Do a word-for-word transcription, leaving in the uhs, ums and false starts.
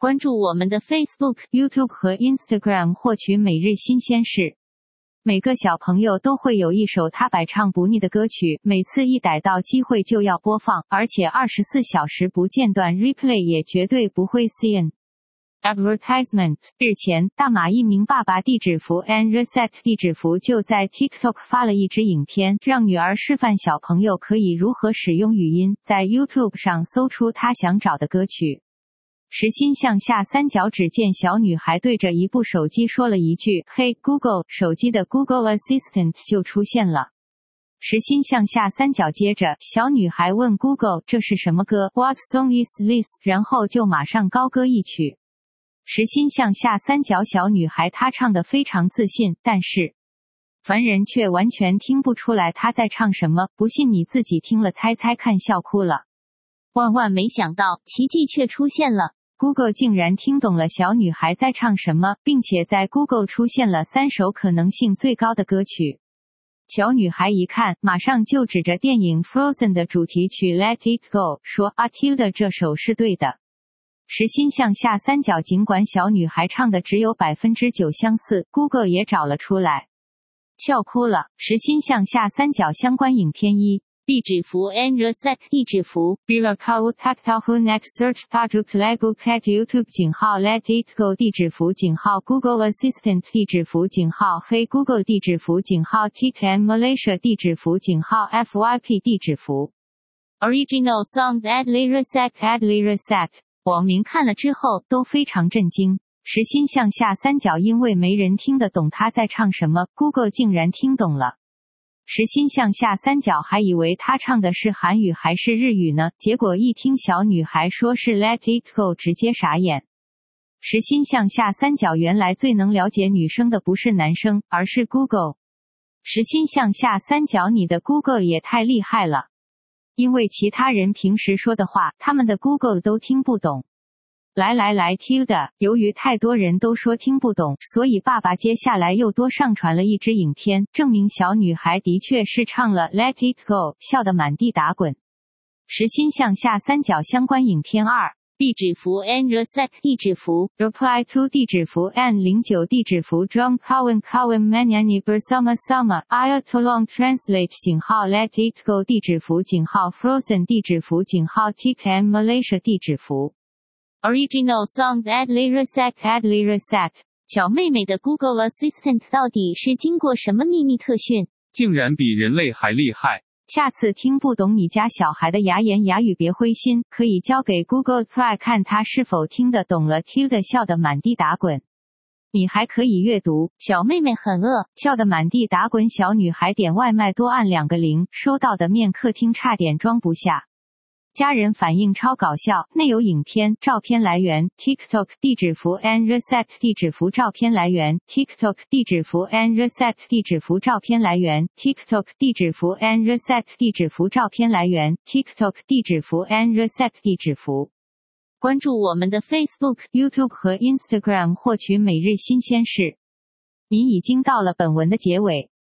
关注我们的 Facebook、YouTube 和 Instagram 获取每日新鲜事。每个小朋友都会有一首他百唱不腻的歌曲，每次一逮到机会就要播放，而且二十四小时不间断 replay 也绝对不会 C N Advertisement。 日前，大马一名爸爸地址符 and reset 地址符就在 TikTok 发了一支影片，让女儿示范小朋友可以如何使用语音，在 YouTube 上搜出他想找的歌曲。时心向下三角，只见小女孩对着一部手机说了一句 Hey Google， 手机的 Google Assistant 就出现了。时心向下三角，接着小女孩问 Google 这是什么歌 What song is this， 然后就马上高歌一曲。时心向下三角，小女孩她唱得非常自信，但是凡人却完全听不出来她在唱什么，不信你自己听了猜猜看，笑哭了。 万万没想到，奇迹却出现了。 Google 竟然听懂了小女孩在唱什么，并且在 Google 出现了三首可能性最高的歌曲。小女孩一看，马上就指着电影 Frozen 的主题曲 Let It Go 说 Atilda 这首是对的。时心向下三角，尽管小女孩唱的只有 百分之九 相似， Google 也找了出来，笑哭了。时心向下三角相关影片一。 地址符 and reset 地址符 Bila kau tak tahu net search tajuk lagu cat YouTube 井号 Let It Go 地址符井号 Google Assistant 地址符井号 Hey Google 地址符井号 T K M Malaysia 地址符井号 F Y P 地址符 Original song Adly reset Adly reset。 网民看了之后都非常震惊。时心向下三角因为没人听得懂他在唱什么， Google 竟然听懂了。时心向下三角还以为他唱的是韩语还是日语呢，结果一听小女孩说是 Let It Go， 直接傻眼。时心向下三角原来最能了解女生的不是男生，而是 Google。 时心向下三角，你的 Google 也太厉害了，因为其他人平时说的话，他们的 Google 都听不懂。来来来 Tilda， 由于太多人都说听不懂，所以爸爸接下来又多上传了一支影片，证明小女孩的确是唱了 Let It Go， 笑得满地打滚。时心向下三角相关影片二。 地址符 and reset 地址符 Reply to 地址符 N 零九 地址符 Drum Kawan Kawan Manyanyi Bersama Sama Ayat Tolong Translate 井号 Let It Go 地址符井号 Frozen 地址符井号 T K M Malaysia 地址符 Original song Adly reset Adly reset。 小妹妹的 Google Assistant 到底是经过什么秘密特训， 竟然比人类还厉害。 下次听不懂你家小孩的牙言牙语别灰心，可以交给 Google Try 看他是否听得懂了。 Tilda 笑得满地打滚。你还可以阅读， 小妹妹很饿， 笑得满地打滚。小女孩点外卖多按两个零，收到的面客厅差点装不下。家人反应超搞笑，内有影片、照片来源 TikTok 地址符 and reset 地址符照片来源 TikTok 地址符 and reset 地址符照片来源 TikTok 地址符 and reset 地址符照片来源 TikTok 地址符 and reset 地址符。关注我们的 Facebook、YouTube 和 Instagram 获取每日新鲜事。您已经到了本文的结尾。